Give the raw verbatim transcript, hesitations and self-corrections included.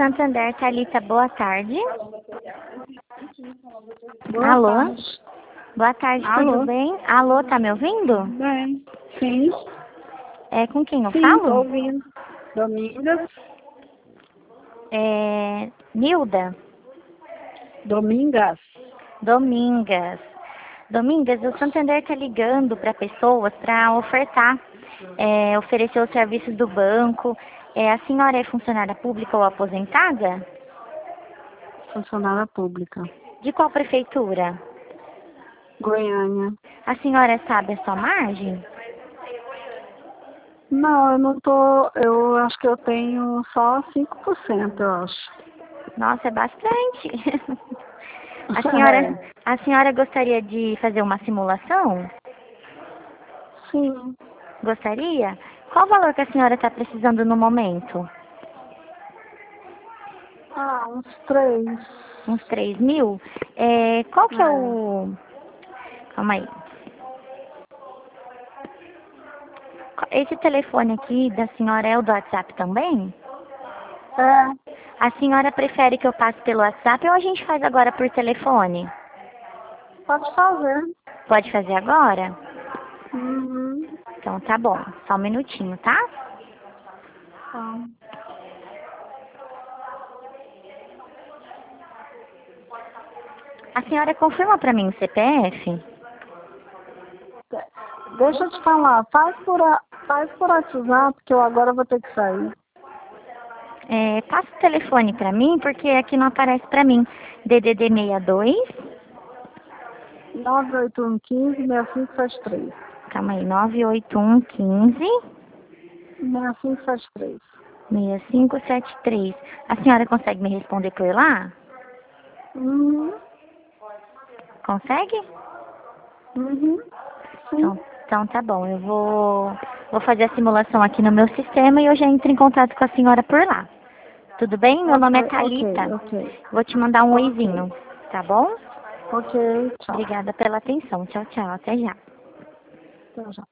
Santander, Thalita, boa tarde. Boa Alô? tarde. Boa tarde, Alô? tudo bem? Alô, tá me ouvindo? Bem, sim. É com quem eu Sim, tô falo? ouvindo. Domingas? É... Nilda? Domingas? Domingas. Domingas, o Santander tá ligando para pessoas para ofertar, é, oferecer os serviços do banco. É, a senhora é funcionária pública ou aposentada? Funcionária pública. De qual prefeitura? Goiânia. A senhora sabe a sua margem? Não, eu não tô. Eu acho que eu tenho só cinco por cento, eu acho. Nossa, é bastante. A senhora, a senhora gostaria de fazer uma simulação? Sim. Gostaria? Qual o valor que a senhora está precisando no momento? Ah, uns três. Uns três mil? É, qual que é É. o... Calma aí. Esse telefone aqui da senhora é o do WhatsApp também? É, A senhora prefere que eu passe pelo WhatsApp ou a gente faz agora por telefone? pode fazer. Pode fazer agora? Uhum. Então tá bom. Só um minutinho, tá? Tá. A senhora confirma pra mim o C P F? Deixa eu te falar, faz por, a, faz por WhatsApp, que eu agora vou ter que sair. É, passa o telefone pra mim, porque aqui não aparece pra mim. D D D sessenta e dois. nove oito um um cinco, seis cinco sete três. Calma aí, nove oito um um cinco, seis cinco sete três. seis cinco sete três. A senhora consegue me responder por lá? Uhum. Consegue? Uhum. Sim. Então, então tá bom, eu vou, vou fazer a simulação aqui no meu sistema e eu já entro em contato com a senhora por lá. Tudo bem? Meu nome é Ok, ok, Thalita. ok. Vou te mandar um Ok. oizinho, tá bom? Ok, tchau. Obrigada pela atenção. Tchau, tchau. Até já. Até já.